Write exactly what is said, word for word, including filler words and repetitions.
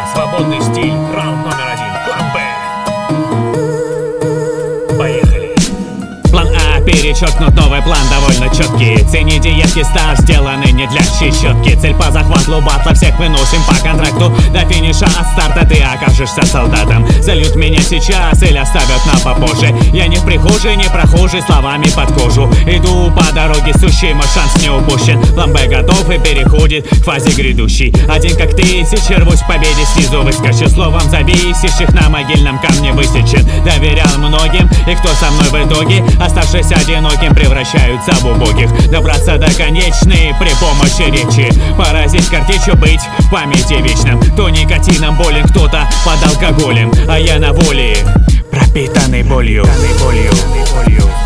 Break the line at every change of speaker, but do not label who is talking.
Свободный стиль, раунд номер один, план Б. Поехали.
План А перечеркнут, новый план довольно четкий. Цени диетки стар сделаны не для щечетки. Цель по захвату батла, всех выносим по контракту. До финиша от старта ты окажешься солдатом. Зальют меня сейчас или оставят на попозже. Я не в прихожей, не прохожий, словами под кожу. Иду по дороге сущей, мой шанс не упущен. План Б готов и переходит к фазе грядущей. Один как тысячи, рвусь к победе, снизу выскочу. Словом зависящих на могильном камне высечен. Доверял многим, и кто со мной в итоге, оставшись одиноким, превращаются в убогих. Добраться до конечной при помощи речи, поразить картечью, быть в памяти вечным. Кто никотином болен, кто-то под алкоголем, а я на воле, пропитанный болью.